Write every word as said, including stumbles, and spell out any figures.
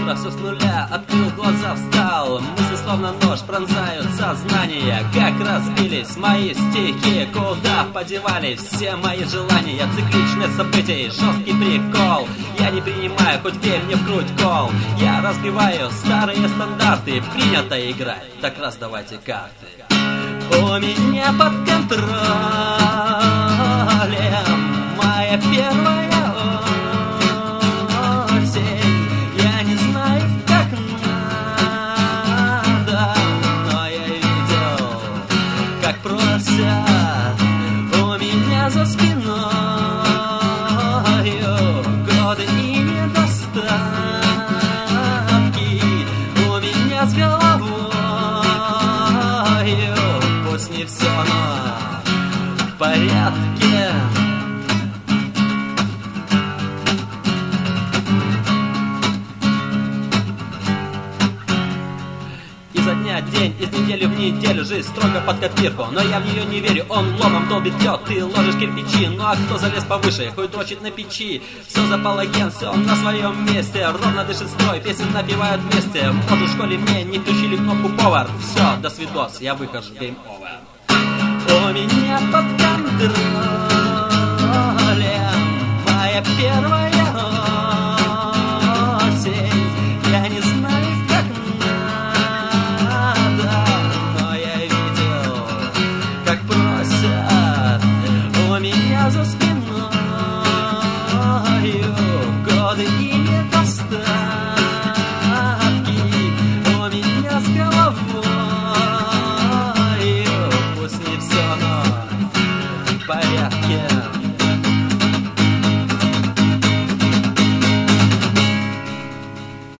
утро, все с нуля, открыл глаза, встал. Мысли словно нож пронзают сознание. Как разбились мои стихи, куда подевались все мои желания. Цикличность событий, жесткий прикол. Я не принимаю, хоть бей мне в грудь кол. Я разбиваю старые стандарты. Принято играть, так раз давайте карты. У меня под контролем моя первая осень. Я не знаю, как надо, но я видел, как просят у меня за спиной годы и недостатки. У меня с головой пусть не все, но в порядке. Изо дня в день, из недели в неделю жизнь строго под копирку, но я в нее не верю, он ломом долбит лед, ты ложишь кирпичи, ну а кто залез повыше, хоть дрочит на печи. Все запало ген, все на своем месте, ровно дышит строй, песен напевают вместе. Вот в школе мне не включили кнопку повар, все, до свидос, я выхожу, гейм овер. У меня под контролем